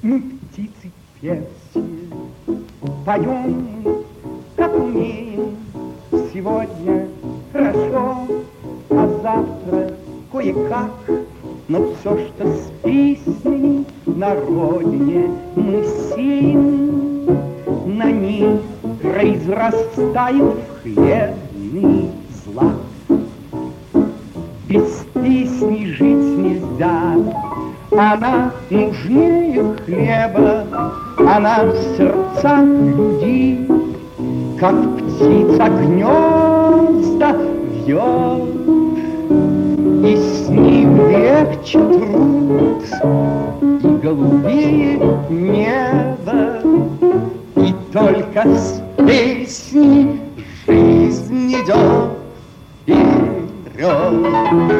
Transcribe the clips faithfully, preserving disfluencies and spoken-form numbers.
Мы птицы певчие, поем, как умеем. Сегодня хорошо, а завтра кое-как. Но все, что с песней на родине мы сеем, на ней произрастает в хлебный злак. Без песни жить нельзя, она нужнее хлеба, она в сердцах людей, как птица гнезда вьет, и с ним легче труд, и голубее небо, и только с песней жизнь идет вперед.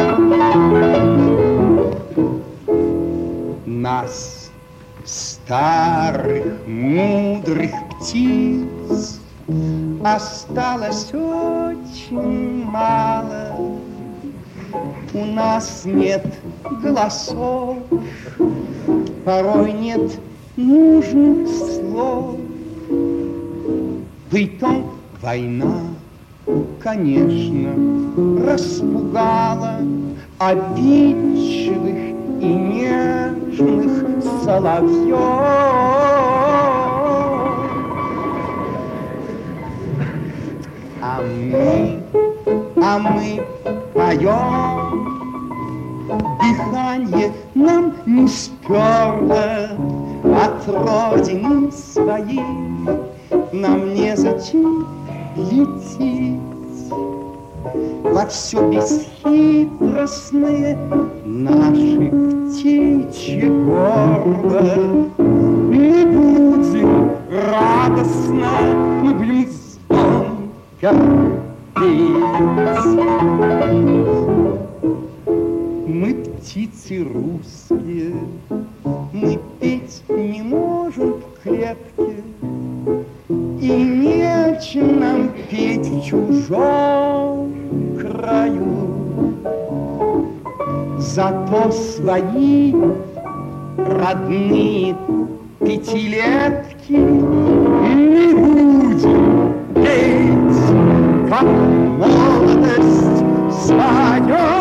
Нас, старых, мудрых птиц, осталось очень мало. У нас нет голосов, порой нет нужных слов. Притом война, конечно, распугала обидчивых и нежных соловьев. А мы, а мы поем, дыхание нам не сперло от родины своей. Нам незачем лететь во все бесхитростное наше птичье горло. Мы будем радостно, мы будем звонко петь. Мы птицы русские, мы петь не можем в клетке, и нечем нам петь в чужом краю. Зато свои родные пятилетки мы будем петь, как молодость свою.